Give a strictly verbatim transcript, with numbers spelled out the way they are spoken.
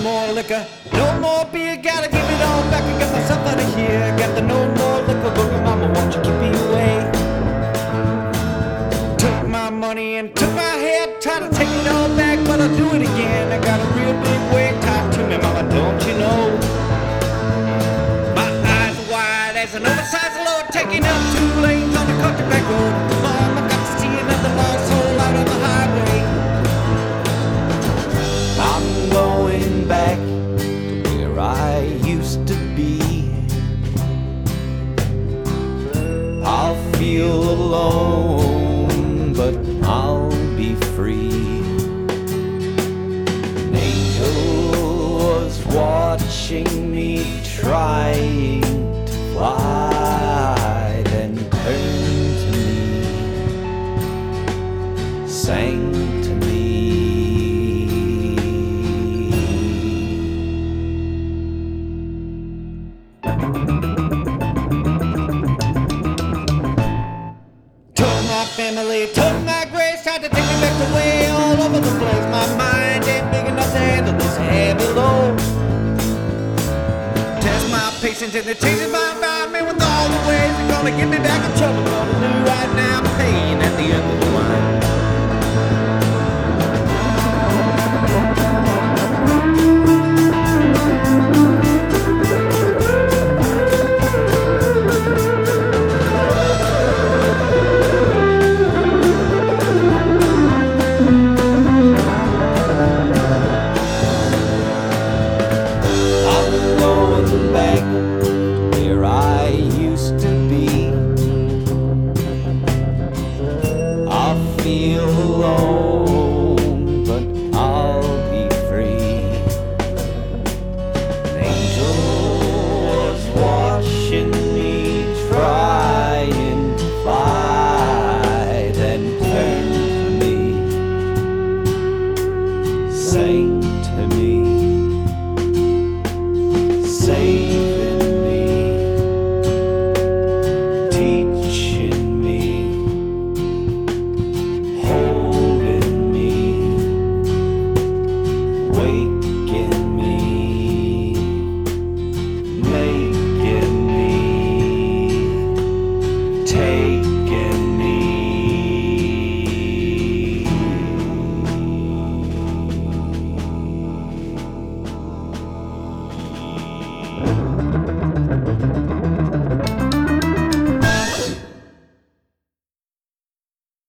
more liquor, no more beer, gotta give it all back. I got myself out of here, got the no more liquor book, and mama, won't you keep me away? Took my money and took my head, tried to take it all back, but I'll do it again. I got a real big weight tied to me, mama, don't you know? My eyes are wide as an oversized load, taking up two lanes on the country back road. Mama, got to see another lost soul out on the highway. I'm going back to where I used to be. I'll feel alone, but I'll be free. An angel was watching me trying to fly, then turned to me, sang to me. Took my family, took my grace, tried to take me back away all over the place. My mind ain't big enough to handle this heavy load. Test my patience and it changes my environment with all the ways they're gonna get me back in trouble. Gonna do right now, pain at the end of the line. Back where I used to be. I feel alone.